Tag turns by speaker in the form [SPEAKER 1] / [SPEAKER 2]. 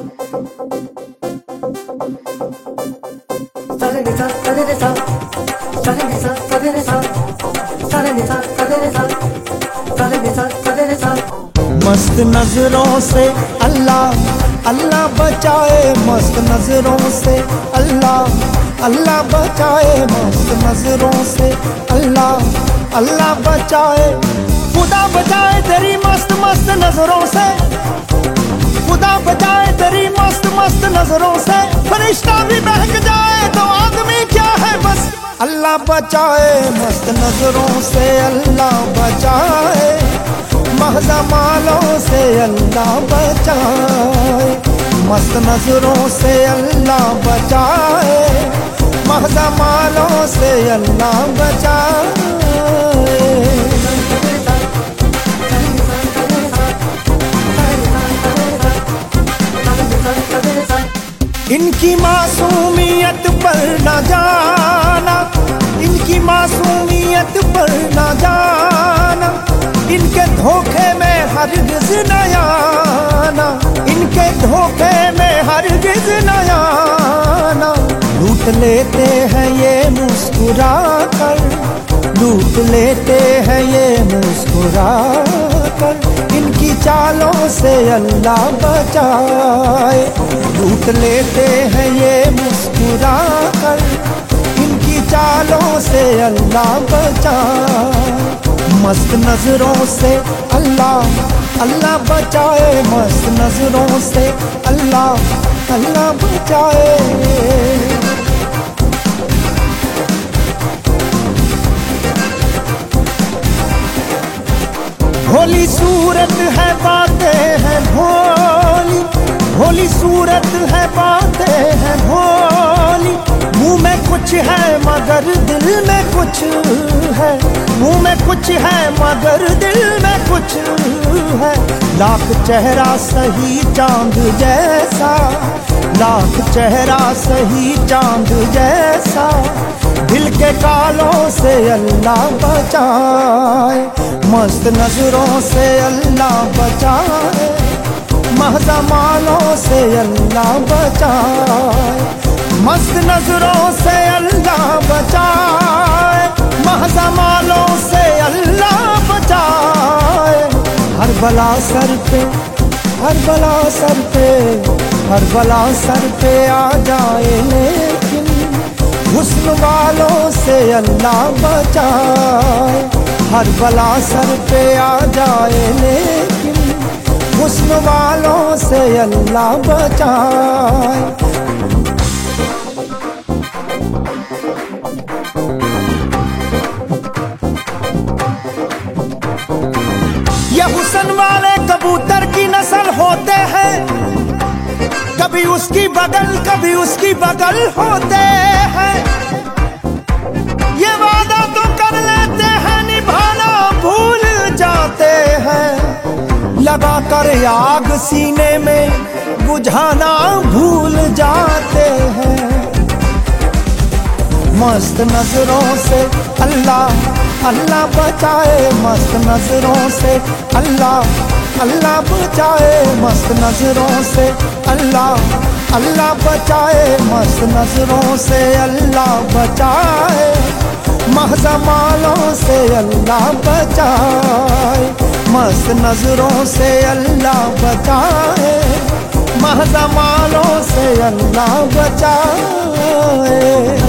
[SPEAKER 1] मस्त नजरों से अल्लाह अल्लाह बचाए, मस्त नजरों से अल्लाह अल्लाह बचाए, मस्त नजरों से अल्लाह अल्लाह बचाए। खुदा बचाए तेरी मस्त मस्त नजरों से, खुदा बचाए तेरी मस्त मस्त नजरों से। फरिश्ता भी बहक जाए तो आदमी क्या है बस। अल्लाह बचाए मस्त नजरों से, अल्लाह बचाए महज़ा मालों से, अल्लाह बचाए मस्त नजरों से, अल्लाह बचाए महज़ा मालों से, अल्लाह बचाए। इनकी मासूमियत पर न जाना, इनकी मासूमियत पर न जाना, इनके धोखे में हरगिज़ न आना, इनके धोखे में हरगिज़ न आना। लूट लेते हैं ये मुस्कुरा कर, लूट लेते हैं ये मुस्कुरा कर, इनकी चालों से अल्लाह बचाए। लूट लेते हैं ये मुस्कुरा कर, इनकी चालों से अल्लाह बचाए। मस्त नजरों से अल्लाह अल्लाह बचाए, मस्त नजरों से अल्लाह अल्लाह बचाए। भोली सूरत है बातें हैं भोली, भोली सूरत है बातें हैं भोली। मुंह में कुछ है मगर दिल में कुछ है, मुंह में कुछ है मगर दिल में कुछ है। लाख चेहरा सही चांद जैसा, लाख चेहरा सही चांद जैसा, दिल के कालों से अल्लाह बचाए। मस्त नजरों से अल्लाह बचाए, महज़ा मालों से अल्लाह बचाए। मस्त नजरों से अल्लाह बचाए, महज़ा मालों से अल्लाह बचाए। हर बला सर पे, हर बला सर पे, हर बला सर पे आ जाए, लेकिन हुस्न वालों से अल्लाह बचाए। हर बला सर पे आ जाए, लेकिन हुस्न वालों से अल्लाह बचाए। ये हुस्न वाले कबूतर की नस्ल होते हैं, कभी उसकी बगल कभी उसकी बगल होते हैं। ये वादा तो कर लेते हैं, निभाना भूल जाते हैं। लगा कर आग सीने में बुझाना भूल जाते हैं। मस्त नजरों से अल्लाह अल्लाह बचाए, मस्त नजरों से अल्लाह अल्लाह बचाए। मस्त नजरों से अल्लाह अल्लाह बचाए, मस्त नजरों से अल्लाह बचाए। महज़ा मालों से अल्लाह बचाए, मस्त नजरों से अल्लाह बचाए। महज़ा मालों से अल्लाह बचाए।